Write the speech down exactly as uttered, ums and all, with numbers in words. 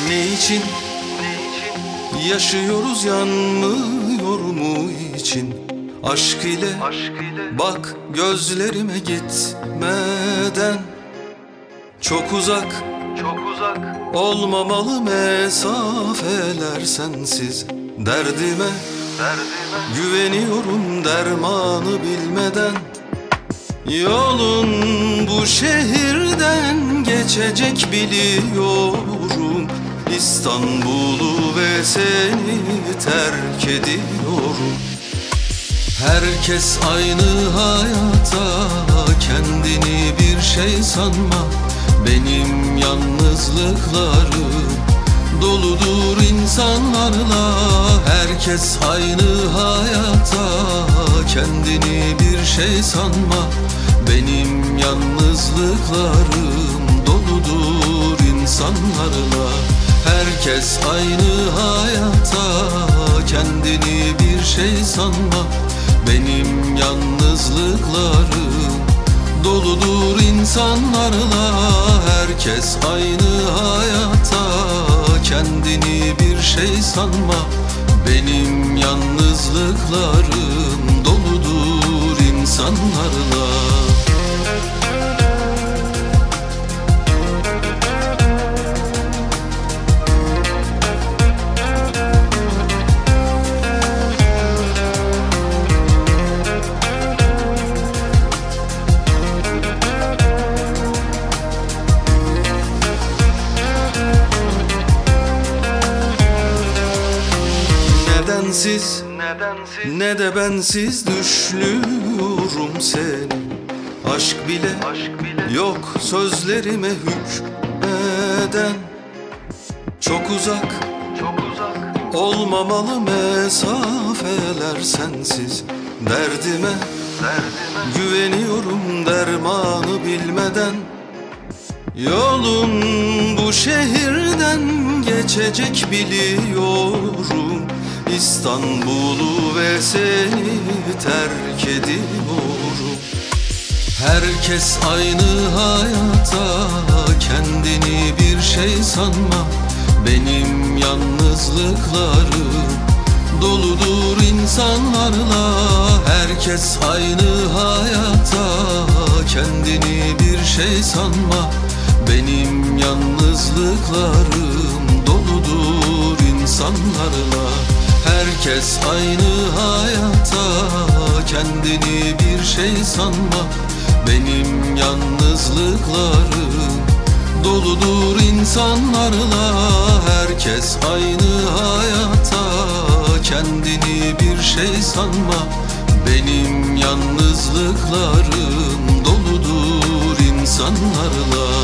Ne için yaşıyoruz, yanmıyor mu için? Aşk ile, bak gözlerime gitmeden. Çok uzak, Çok uzak olmamalı mesafeler sensiz. Derdime, derdime güveniyorum dermanı bilmeden. Yolun bu şehirden geçecek biliyorum. İstanbul'u ve seni terk ediyorum. Herkes aynı hayata, kendini bir şey sanma. Benim yalnızlıklarım doludur insanlarla. Herkes aynı hayata, kendini bir şey sanma. Benim yalnızlıklarım doludur insanlarla. Herkes aynı hayata, kendini bir şey sanma. Benim yalnızlıklarım doludur insanlarla. Herkes aynı hayata, kendini bir şey sanma. Benim yalnızlıklarım doludur insanlarla. Nedensiz, Nedensiz ne de bensiz düşlüyorum seni. Aşk bile, aşk bile yok sözlerime hükmeden. Çok uzak, Çok uzak olmamalı mesafeler sensiz. Derdime, derdime güveniyorum dermanı bilmeden. Yolun bu şehirden geçecek biliyorum. İstanbul'u ve seni terk ediyorum. Herkes aynı hayata, kendini bir şey sanma. Benim yalnızlıklarım doludur insanlarla. Herkes aynı hayata, kendini bir şey sanma. Benim yalnızlıklarım doludur insanlarla. Herkes aynı hayata, kendini bir şey sanma. Benim yalnızlıklarım doludur insanlarla. Herkes aynı hayata, kendini bir şey sanma. Benim yalnızlıklarım doludur insanlarla.